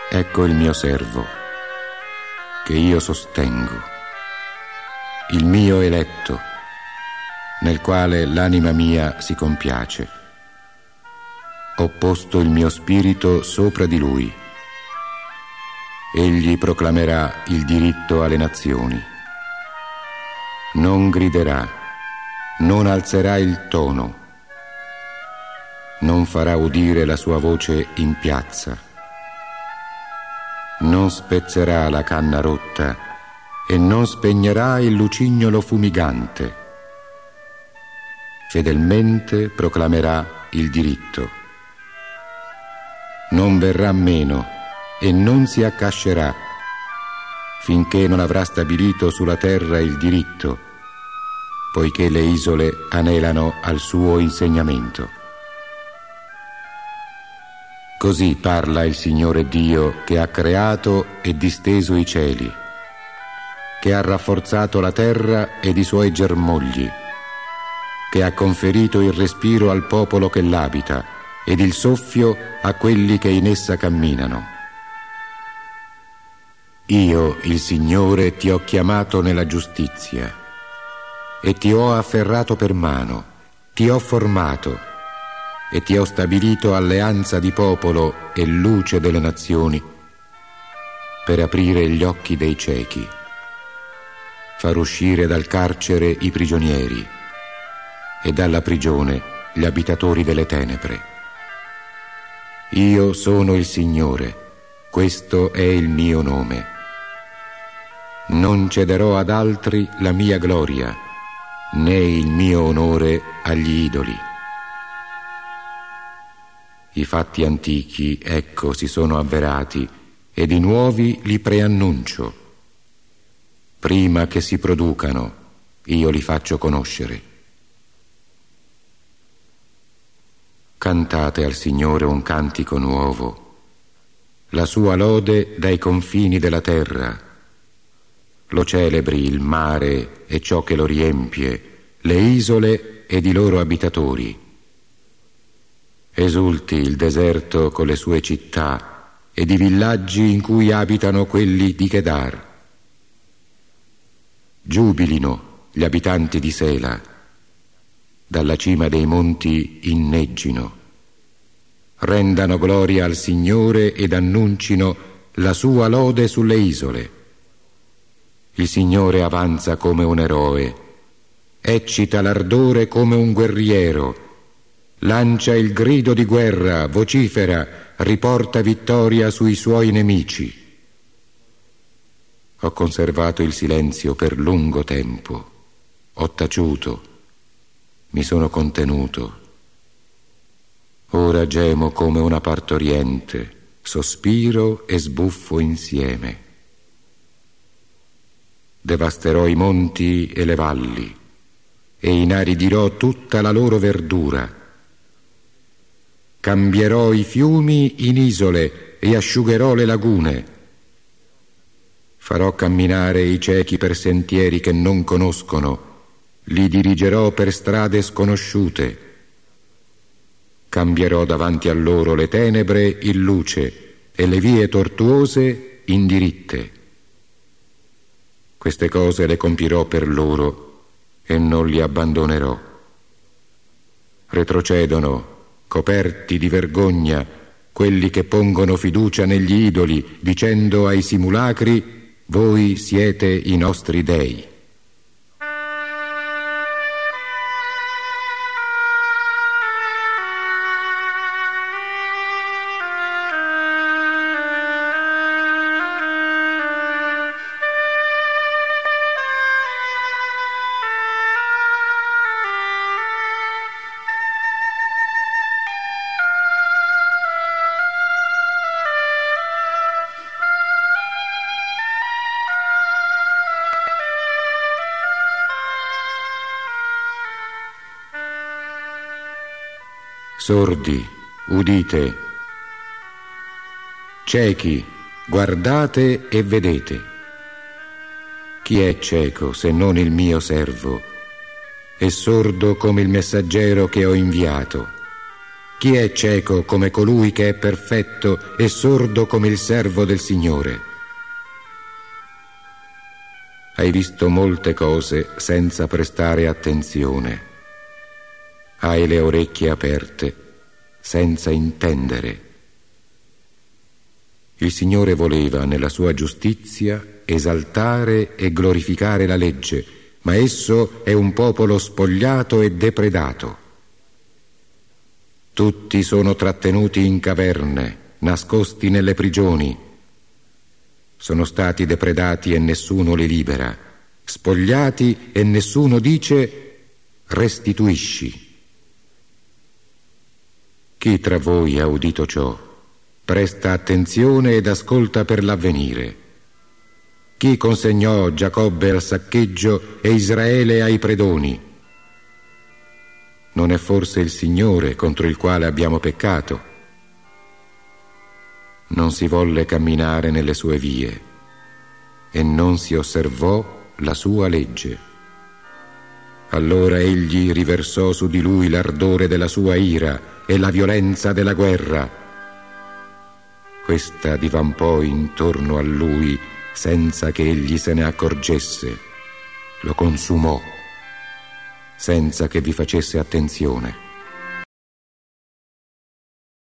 Ecco il mio servo, che io sostengo, il mio eletto, nel quale l'anima mia si compiace. Ho posto il mio spirito sopra di lui. Egli proclamerà il diritto alle nazioni. Non griderà, non alzerà il tono, non farà udire la sua voce in piazza, non spezzerà la canna rotta e non spegnerà il lucignolo fumigante. Fedelmente proclamerà il diritto. Non verrà meno e non si accascerà finché non avrà stabilito sulla terra il diritto, poiché le isole anelano al suo insegnamento. Così parla il Signore Dio, che ha creato e disteso i cieli, che ha rafforzato la terra ed i suoi germogli, che ha conferito il respiro al popolo che l'abita ed il soffio a quelli che in essa camminano. Io, il Signore, ti ho chiamato nella giustizia e ti ho afferrato per mano, ti ho formato e ti ho stabilito alleanza di popolo e luce delle nazioni, per aprire gli occhi dei ciechi, far uscire dal carcere i prigionieri e dalla prigione gli abitatori delle tenebre. Io sono il Signore, questo è il mio nome. Non cederò ad altri la mia gloria, né il mio onore agli idoli. I fatti antichi, ecco, si sono avverati, ed i nuovi li preannuncio. Prima che si producano, io li faccio conoscere. Cantate al Signore un cantico nuovo, la sua lode dai confini della terra. Lo celebri il mare e ciò che lo riempie, le isole ed i loro abitatori. Esulti il deserto con le sue città ed i villaggi in cui abitano quelli di Kedar. Giubilino gli abitanti di Sela, dalla cima dei monti inneggino, rendano gloria al Signore ed annuncino la sua lode sulle isole. Il Signore avanza come un eroe, eccita l'ardore come un guerriero, lancia il grido di guerra, vocifera, riporta vittoria sui suoi nemici. Ho conservato il silenzio per lungo tempo, ho taciuto, mi sono contenuto. Ora gemo come una partoriente, sospiro e sbuffo insieme. Devasterò i monti e le valli e inaridirò tutta la loro verdura. Cambierò i fiumi in isole e asciugherò le lagune. Farò camminare i ciechi per sentieri che non conoscono, li dirigerò per strade sconosciute. Cambierò davanti a loro le tenebre in luce e le vie tortuose in diritte. Queste cose le compirò per loro e non li abbandonerò. Retrocedono, coperti di vergogna, quelli che pongono fiducia negli idoli, dicendo ai simulacri: voi siete i nostri dei. Sordi, udite. Ciechi, guardate e vedete. Chi è cieco se non il mio servo, e sordo come il messaggero che ho inviato? Chi è cieco come colui che è perfetto e sordo come il servo del Signore? Hai visto molte cose senza prestare attenzione. Hai le orecchie aperte senza intendere. Il Signore voleva nella sua giustizia esaltare e glorificare la legge, ma esso è un popolo spogliato e depredato. Tutti sono trattenuti in caverne, nascosti nelle prigioni. Sono stati depredati e nessuno li libera, spogliati e nessuno dice restituisci. Chi tra voi ha udito ciò? Presta attenzione ed ascolta per l'avvenire. Chi consegnò Giacobbe al saccheggio e Israele ai predoni? Non è forse il Signore contro il quale abbiamo peccato? Non si volle camminare nelle sue vie e non si osservò la sua legge. Allora egli riversò su di lui l'ardore della sua ira e la violenza della guerra. Questa divampò intorno a lui senza che egli se ne accorgesse. Lo consumò senza che vi facesse attenzione.